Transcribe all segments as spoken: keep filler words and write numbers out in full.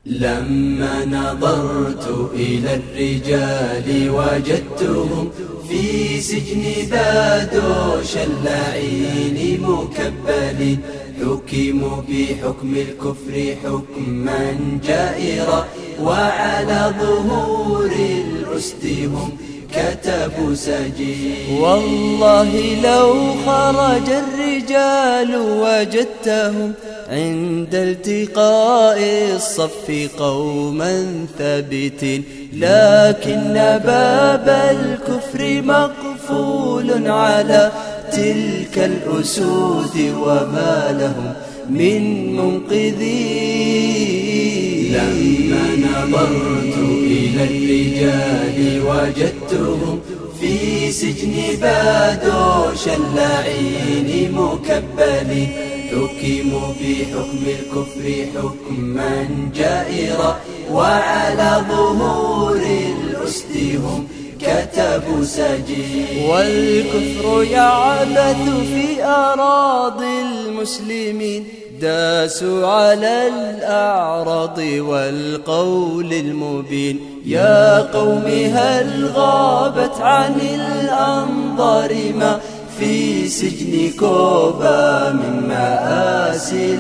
لما نظرت إلى الرجال وجدتهم في سجن بادوش اللعين مكبلين، حكموا بحكم الكفر حكما جائرا، وعلى ظهور الأسد هم كتبوا سجين. والله لو خرج الرجال وجدتهم عند التقاء الصف قوما ثابتين، لكن باب الكفر مقفول على تلك الأسود وما لهم من منقذين. لما نظرت إلى الرجال وجدتهم في سجن بادوش اللعين مكبلين، حكموا بحكم الكفر حكما جائرا، وعلى ظهور الأسد هم كتبوا سجين. والكفر يعبث في أراضي المسلمين، داسوا على الأعراض والقول المبين. يا قوم هل غابت عن الأنظار ما في سجن كوبا من مآسي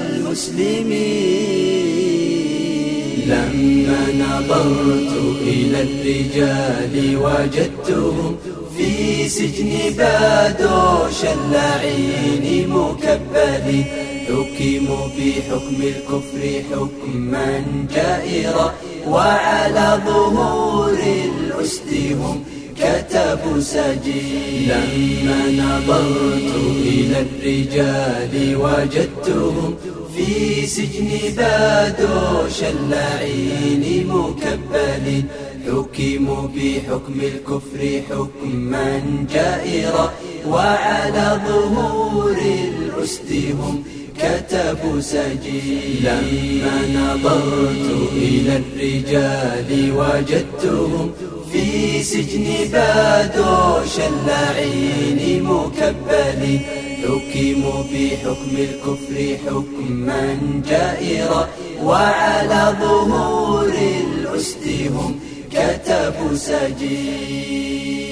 المسلمين. لما نظرت إلى الرجال وجدتهم في سجن بادوش اللعين مكبلين، حكموا بحكم الكفر حكما جائرا، وعلى ظهور الأسد هم كتبوا سجين. لما نظرت إلى الرجال وجدتهم في سجن بادوش اللعين مكبلين، حكموا بحكم الكفر حكما جائرا، وعلى ظهور الأسد هم كتبوا سجين. لما نظرت إلى الرجال وجدتهم في سجن بادوش اللعين مكبلين، حكموا بحكم الكفر حكما جائرا، وعلى ظهور الأسد هم كتبوا سجين.